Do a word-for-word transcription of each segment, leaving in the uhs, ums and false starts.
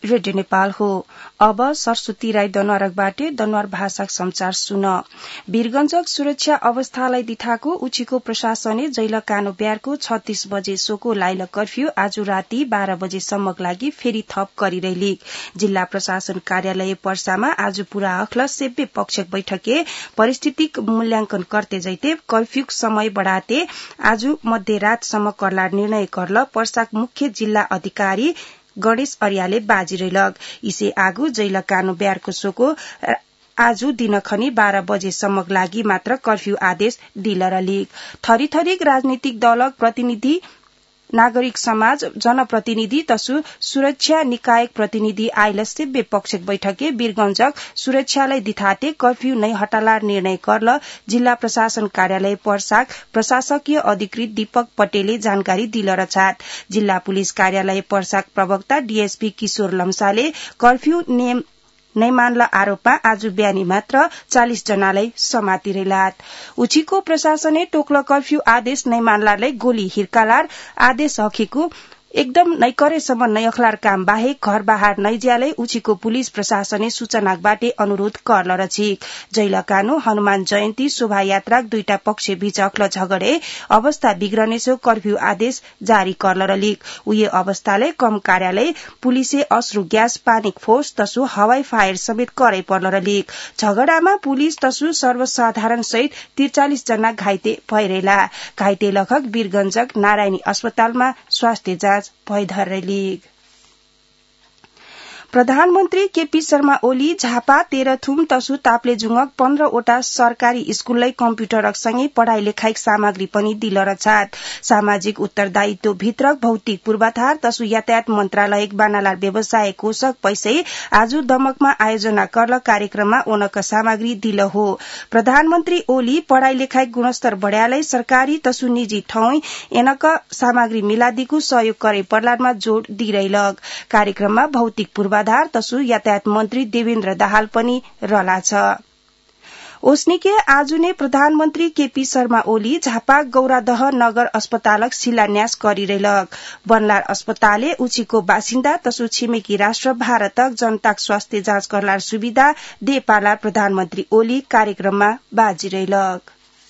Radio Nepal हो। अब सरस्वती राई दनवारकबाटे दनवार भाषा समाचार सुन। वीरगंजक सुरक्षा अवस्थालाई दिठाको उछीको प्रशासनले जैल कानो ब्यारको छत्तीस बजे सोको लाइल कर्फ्यू आज राति बाह्र बजेसम्मक लागि फेरि थप गरिरहेलिक। जिल्ला प्रशासन कार्यालय पर्सामा आज पूरा अखल सेव्य पक्षक बैठके परिस्थितिक मूल्यांकन करते जैते कर्फ्यूक समय बढ़ाते आज मध्यरातसम्म करला निर्णय करल पर्साक मुख्य जिल्ला अधिकारी गणेश अर्याले बाजिरहेलग। इसे आगु जैल कानो ब्यारको सोको आज दिनखनी बाह्र बजेसम्मक लागि मात्र कर्फ्यू आदेश दिलरलिक। थरी थरीक राजनीतिक दलक प्रतिनिधि नागरिक समाज जनप्रतिनिधि तसु सुरक्षा निकायक प्रतिनिधि आइल सेव्य पक्षक बैठके वीरगंजक सुरक्षालाई दिथाते कर्फ्यू नै हटालार निर्णय करल जिल्ला प्रशासन कार्यालय पर्साक प्रशासकीय अधिकृत दीपक पटेलले जानकारी दिलरछात। जिल्ला पुलिस कार्यालय पर्साक प्रवक्ता डीएसपी किशोर लम्साले कर्फ्यू नियम नै मान्ल आरोपमा आज बिहानी मात्र चालिस जनालाई समातिरहेलात। उछीको प्रशासनले टोक्ल कर्फ्यू आदेश नै मान्लालाई गोली हिर्कालार आदेश हखेको एकदम नै करेसम्म नै अखलार काम बाहेक घर बाहर नै ज्यालै उछीको पुलिस प्रशासनले सूचनाबाटे अनुरोध करल रछिक। जैल कानो हनुमान जयन्ती शोभायात्रा दुईटा पक्ष बीच अखल झगडे अवस्था बिग्रने सो कर्फ्यू आदेश जारी करल रलिक। उये अवस्थाले कम कार्यालय पुलिसे अश्रु ग्यास पानिक फोर्स तसु हवाई फायर समेत करे पर्ल रलिक। झगडामा पुलिस तसु सर्वसाधारण सहित त्रिचालिस जना घाइते भइरहेला। घाइते लखक वीरगंजक नारायणी अस्पतालमा स्वास्थ्य जाँच भइधरलिक। प्रधानमन्त्री केपी शर्मा ओली झापा तेह्रथुम तसु ताप्लेजुङक पन्ध्रवटा सरकारी स्कूललाई कम्प्युटरक सँगै पढ़ाई लेखाइक सामग्री पनि दिलरछात। सामाजिक उत्तरदायित्व भित्रक भौतिक पूर्वाधार तसु यातायात मन्त्रालयक बानालार व्यवसाय कोषक पैसै आज दमकमा आयोजना करल कार्यक्रममा ओनक सामग्री दिल हो। प्रधानमन्त्री ओली पढ़ाई लेखाइक गुणस्तर बढ़ायलाई सरकारी तसु निजी ठाउँ एनक सामग्री मिलादीको सहयोग करे पर्लारमा जोड़ दिइरहेलग। कार्यक्रममा भौतिक पूर्वाधार तसु यातायात मन्त्री देवेन्द्र दाहाल पनि रला छ। ओस्निके आज नै प्रधानमन्त्री केपी शर्मा ओली झापा गौरादह नगर अस्पतालक शिलान्यास गरिरहेलग। बनलार अस्पतालले उछीको बासिन्दा तसु छिमेकी राष्ट्र भारतक जनताक स्वास्थ्य जाँच करलार सुविधा दे पाला प्रधानमन्त्री ओली कार्यक्रममा बाजिरहेलग।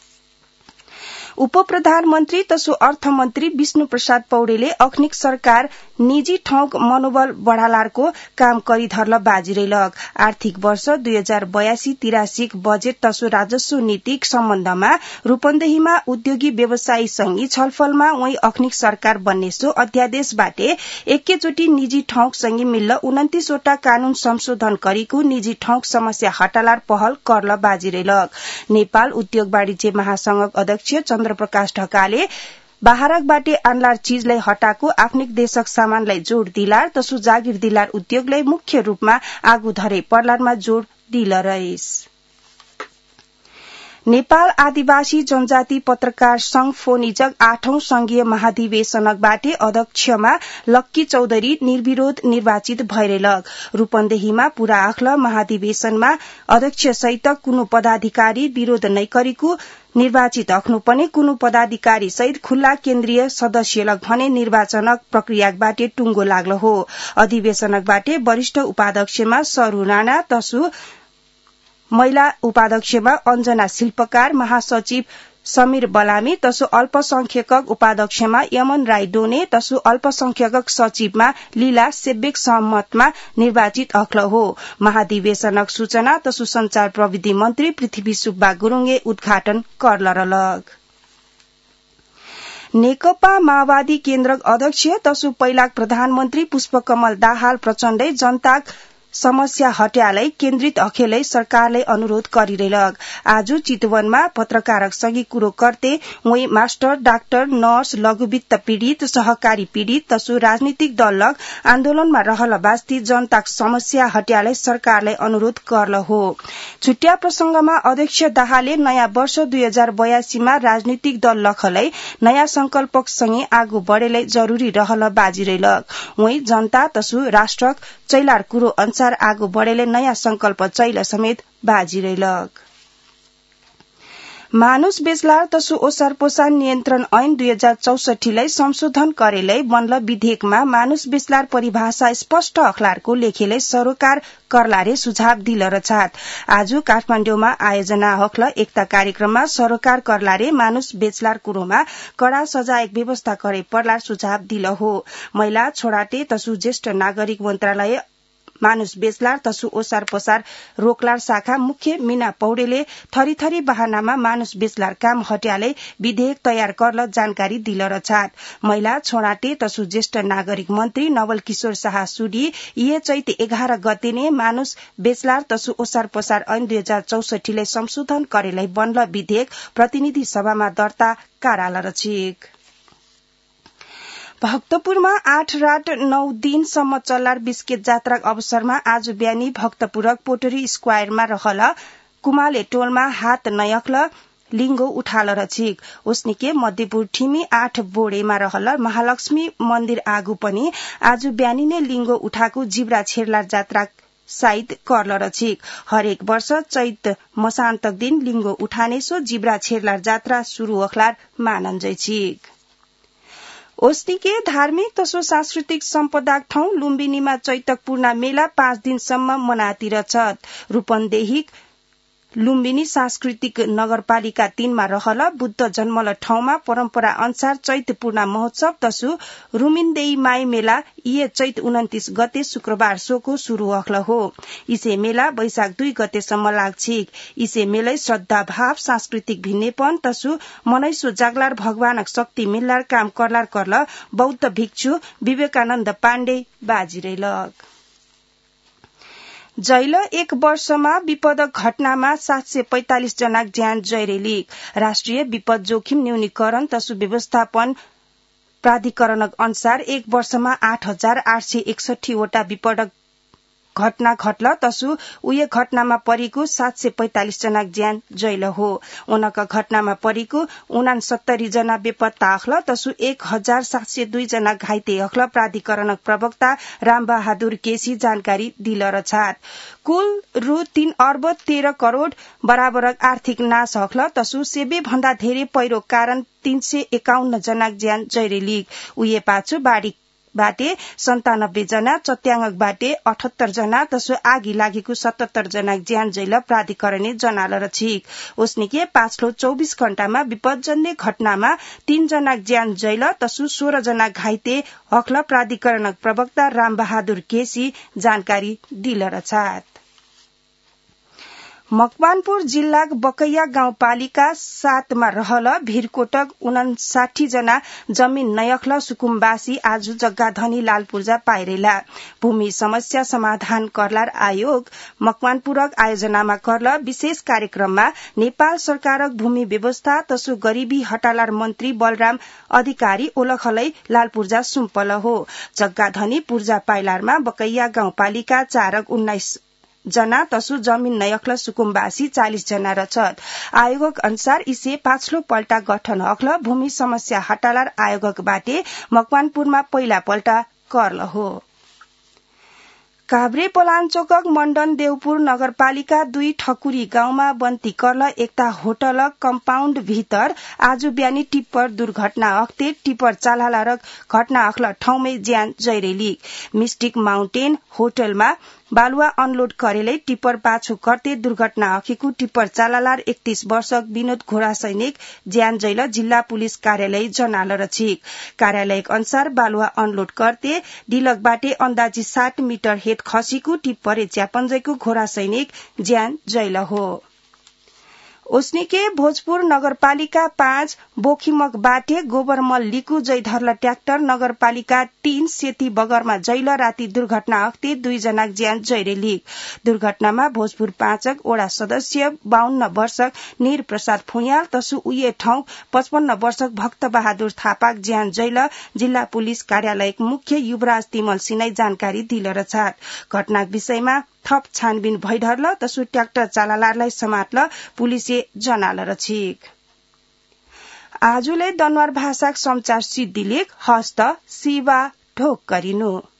उप प्रधानमन्त्री तसु अर्थमन्त्री विष्णु प्रसाद पौडेले अखनिक सरकार निजी ठाउँक मनोबल बढ़ालारको काम गरिधर्ल बाजिरहेलग। आर्थिक वर्ष दुई हजार बयासी तिरासीक बजेट तसु राजस्व नीतिक सम्बन्धमा रूपन्देहीमा उद्योगी व्यवसायी संघी छलफलमा वही अखनिक सरकार बन्ने सो अध्यादेशबाटे एकैचोटि निजी ठाउँक सँगै मिल्ल उन्तिसवटा कानून संशोधन गरेको निजी ठाउँक समस्या हटालार पहल करल बाजिरहेलग। नेपाल उद्योग वाणिज्य महासंघक अध्यक्ष चन्द्र प्रकाश ढकाले बाहरकबाटे आनलार चीजलाई हटाको आफ्निक देशक सामानलाई जोड़ दिलार तसु जागिर दिलार उद्योगलाई मुख्य रूपमा आगू धरे पर्लारमा जोड़ दिल रहिस। नेपाल आदिवासी जनजाति पत्रकार संघ फोनिजक आठौं संघीय महाधिवेशनकबाटे अध्यक्षमा लक्की चौधरी निर्विरोध निर्वाचित भइरहेलग। रूपन्देहीमा पूरा आखल महाधिवेशनमा अध्यक्ष सहित कुनै पदाधिकारी विरोध नै गरेको निर्वाचित अख्नु पनि कुनै पदाधिकारी सहित खुल्ला केन्द्रीय सदस्यलक भने निर्वाचनक प्रक्रियाबाटे टुंगो लाग्लो हो। अधिवेशनकबाटे वरिष्ठ उपाध्यक्षमा सरू राणा तसु महिला उपाध्यक्षमा अञ्जना शिल्पकार महासचिव समीर बलामी तसु अल्पसंख्यक उपाध्यक्षमा यमन राई डोने तसु अल्पसंख्यक सचिवमा लीला सेब्बेक सहमतमा निर्वाचित अख्ल हो। महाधिवेशनक सूचना तसु संचार प्रविधि मन्त्री पृथ्वी सुब्बा गुरुङले उद्घाटन करलरलग। नेकपा माओवादी केन्द्रक अध्यक्ष तसु पहिलाक प्रधानमन्त्री पुष्पकमल दाहाल प्रचण्डले जनताक समस्या हट्यालाई केन्द्रित अखेलै सरकारले अनुरोध गरिरहेलग। आज चितवनमा पत्रकारक सँगै कुरो गर्दै उही मास्टर डाक्टर नर्स लघुवित्त पीड़ित सहकारी पीड़ित तसु राजनीतिक दलक आन्दोलनमा रहल बास्ती जनताक समस्या हट्यालाई सरकारले अनुरोध गर्ल हो। छुट्या प्रसंगमा अध्यक्ष दाहालले नयाँ वर्ष दुई हजार बयासीमा राजनीतिक दल लखलाई नयाँ संकल्पक सँगै आगू बढ़ेलाई जरूरी रहल बाजिरहेलग। उही जनता तसु राष्ट्रक चैलार कुरो अनुसार आगू बढ़ेले नयाँ संकल्प चैल समेत बाजिरहेलग। मानुष बेचलार तसु ओसार पोसार नियन्त्रण ऐन दुई हजार चौसठीलाई संशोधन करेलै बनल विधेयकमा मानुष बेचलार परिभाषा स्पष्ट अखलारको लेखेलै सरोकार करलारे सुझाव दिल रछात। आज काठमाण्डुमा आयोजना हक्ल एकता कार्यक्रममा सरोकार करलारे मानुष बेचलार कुरोमा कड़ा सजायक व्यवस्था करे पर्लार सुझाव दिल हो। महिला छोराटे तसु ज्येष्ठ नागरिक मन्त्रालय मानुष बेचलार तसु ओसार पसार रोकलार शाखा मुख्य मीना पौडेले थरी थरी बहानामा मानुष बेचलार काम हट्याले विधेयक तयार करल जानकारी दिल रछात। महिला छोराटे तसु ज्येष्ठ नागरिक मन्त्री नवल किशोर शाह सुडी ये चैत एघार गते ने मानुष बेचलार तसु ओसार पसार ऐन दुई हजार चौसठीलाई संशोधन करेलाई बनल विधेयक प्रतिनिधि सभामा दर्ता काराल रछिक। भक्तपुरमा आठ रात नौ दिनसम्म चल्लार बिस्केट जात्राक अवसरमा आज बिहानी भक्तपुरक पोटरी स्क्वायरमा रहल कुमाले टोलमा हात नयक्ल लिंगो उठाल रछिक। उसनिके मध्यपुर ठिमी आठ बोडेमा रहल महालक्ष्मी मन्दिर आगु पनि आज बिहानी ने लिंगो उठाको जिब्रा छेर्लार जात्रा साइद करल रछिक। हरेक वर्ष चैत मसान्तक दिन लिंगो उठाने सो जिब्रा छेर्लार जात्रा शुरू अखलार मानन्जैछिक। ओस्टिके धार्मिक तसो सांस्कृतिक सम्पदा ठाउँ लुम्बिनीमा चैतक पूर्णा मेला पाँच दिनसम्म मनातिर छत। रूपन्देहिक लुम्बिनी सांस्कृतिक नगरपालिका तीनमा रहल बुद्ध जन्मल ठाउँमा परम्परा अनुसार चैत पूर्णा महोत्सव तसु रुमिन्देही माई मेला ये चैत उन्तीस गते शुक्रबार सोको शुरू अखल हो। इसे मेला वैशाख दुई गतेसम्म लाग्छिक। इसे मेलै श्रद्धा भाव सांस्कृतिक भिन्नेपन तसु मनैसो जागलार भगवानक शक्ति मिल्लार काम करलार करल बौद्ध भिक्षु विवेकानन्द पाण्डे बाजिरेलक। जैल एक वर्षमा विपदक घटनामा सात सय पैंतालिस जना ज्यान जयरेलिक। राष्ट्रिय विपद जोखिम न्यूनीकरण तसु व्यवस्थापन प्राधिकरणक अनुसार एक वर्षमा आठ हजार आठ सय एकसठी वटा विपदक घटना घटल तसु उये घटनामा परेको सात सय पैंतालिस जना ज्यान जैल हो। उनका घटनामा परेको उनासत्तरी जना बेपत्ता अखल तसु एक हजार सात सय दुई जना घाइते अखल प्राधिकरणक प्रवक्ता राम बहादुर केसी जानकारी दिल रछात। कुल रु तीन अर्ब तेह्र करोड़ बराबरक आर्थिक नाश अखल तसु सेबे भन्दा धेरै पहिरो कारण तीन सय एकाउन्न जना ज्यान जयरेलिक। उये पाछु बाढी बाटे सन्तानब्बे जना चट्याङक बाटे अठहत्तर जना तसु आगी लागेको सतहत्तर जना ज्यान जैल प्राधिकरणले जनाल रछिक। उसनिके पाछलो चौबीस घण्टामा विपदजन्य घटनामा तीन जना ज्यान जैल तसु सोह्र जना घाइते अखल प्राधिकरणक प्रवक्ता राम बहादुर केसी जानकारी दिल रछात। मकवानपुर जिल्लाक बकैया गाउँपालिका सातमा रहल भिरकोटक उनासाठी जना जमीन नयख्ल सुकुम्बासी आज जग्गा धनी लाल पूर्जा पाइरेला। भूमि समस्या समाधान करलार आयोग मकवानपुरक आयोजनामा करल विशेष कार्यक्रममा नेपाल सरकारक भूमि व्यवस्था तसु गरीबी हटालार मन्त्री बलराम अधिकारी ओलखलै लाल पूर्जा सुम्पल हो। जग्गा धनी पूर्जा पाइलारमा बकैया गाउँपालिका चारक उन्नाइस जना तसु जमीन नयख्ल सुकुम्बासी चालीस जना रछत। आयोगक अनुसार इसे पाछलो पल्टा गठन अख्ल भूमि समस्या हटालार आयोगक बाटे मकवानपुरमा पहिला पल्टा करल हो। काभ्रे पलाञ्चोकक मण्डन देवपुर नगरपालिका दुई ठकुरी गाउँमा बन्ती करल एकता होटल कम्पाउण्ड भितर आज बिहानी टिप्पर दुर्घटना अख्ते टिप्पर चालालारक घटना अख्ल ठाउँमै ज्यान जयरेलिक। मिस्टिक माउन्टेन होटलमा बालुवा अनलोड करेलै टिप्पर पाछो करते दुर्घटना अखेको टिप्पर चालालार एकतीस वर्षक विनोद घोडा सैनिक ज्यान जैल जिल्ला पुलिस कार्यालय जनाल रछिक। कार्यालयक अनुसार बालुवा अनलोड करते डिलक बाटे अन्दाजी साठ मिटर हेत खसीको टिप्पर च्यापन्जैको घोडा सैनिक ज्यान जैल हो। ओस्निके भोजपुर नगरपालिका पाँच बोखिमक बाटे गोबरमल लिकु जैधर्ल ट्र्याक्टर नगरपालिका तीन सेती बगरमा जैल राति दुर्घटना अख्ते दुई जना ज्यान जयरेलिक। दुर्घटनामा भोजपुर पाँचक ओडा सदस्य बाहन्न वर्षक निर प्रसाद फुयाल तसु उये ठाउँ पचपन्न वर्षक भक्त बहादुर थापाक ज्यान जैल जिल्ला पुलिस कार्यालयक मुख्य युवराज तिमल सिनाई जानकारी दिल रछात। घटनाक विषयमा थप छानबिन भइढर्ल तसु ट्र्याक्टर चालालारलाई समात्ल पुलिसे जनाल रछिक। आजुले दनवार भाषाक समाचार सिद्धिलेख हस्त शिवा ढोक गरिनु।